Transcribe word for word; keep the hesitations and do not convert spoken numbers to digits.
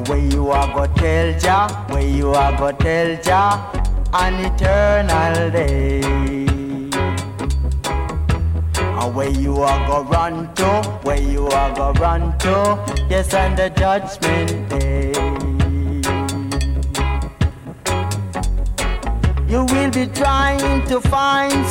And where you are go tell Jah, where you are go tell Jah, an eternal day. And where you are go run to, where you are go run to, yes, on the judgment day. You will be trying to find